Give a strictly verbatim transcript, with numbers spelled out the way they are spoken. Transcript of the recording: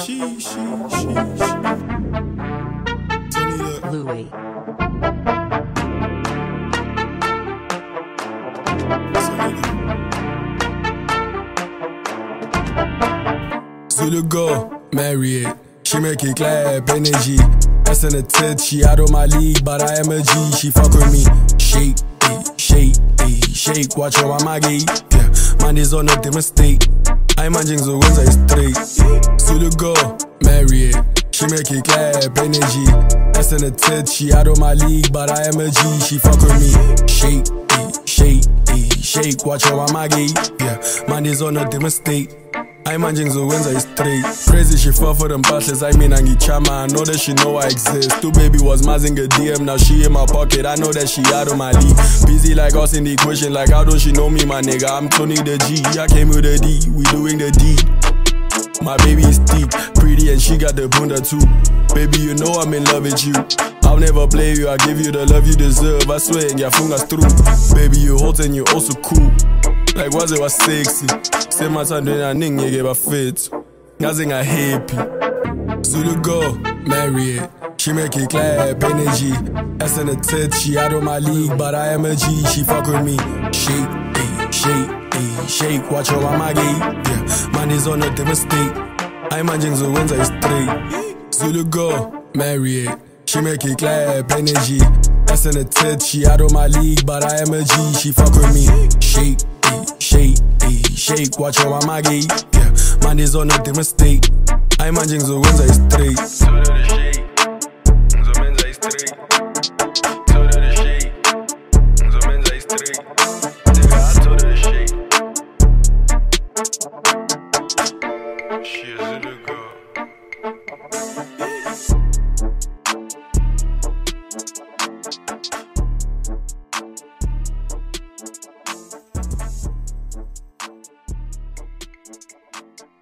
She, she, she, she. Tony that. Louis. Zulu go, marry it. She make it clap, energy. S in the tit, she out of my league, but I am a G. She fuck with me. Shake, eh, shake, eh, shake. Watch your mama gate. Yeah, man is on a different state. I imagine the ones I straight. Zulu go, marry it. She make it clap, energy. S in the tit, she out of my league, but I am a G. She fuck with me. Shake, eh, shake, eh, shake. Watch your mama gate. Yeah, man is on a different state. I imagine the wins are straight. Crazy, she fall for them passes. I mean, Angie Chama. I know that she know I exist. Two baby was mazzing a D M. Now she in my pocket. I know that she out of my league. Busy like us in the equation. Like, how don't she know me, my nigga? I'm Tony the G. I came with a D. We doing the D. My baby is thick, pretty, and she got the bunda too. Baby, you know I'm in love with you. I'll never play you. I give you the love you deserve. I swear, and your fungas through. Baby, you hot and you also cool. Like, was it was sexy? Say my son doing a ning, you gave a fit. Nothing I happy. Zulu go, marry it. She make it clap, energy. S in the tit, she out of my league, but I am a G. She fuck with me. Shake, eh, shake, eh, shake. Watch your mama gate. Yeah, man is on a different state. I imagine the wins are straight. Zulu go, marry it. She make it clap, energy. S in the tit, she out of my league, but I am a G. She fuck with me. Shake, eh, shake, eh, shake. Watch your mama gate. Yeah, man is on a different state. I imagine the wins are straight. So do the shake, the men's are straight. So do the shake, the men's are straight. Nigga, I told her the shake. She a Zulu girl.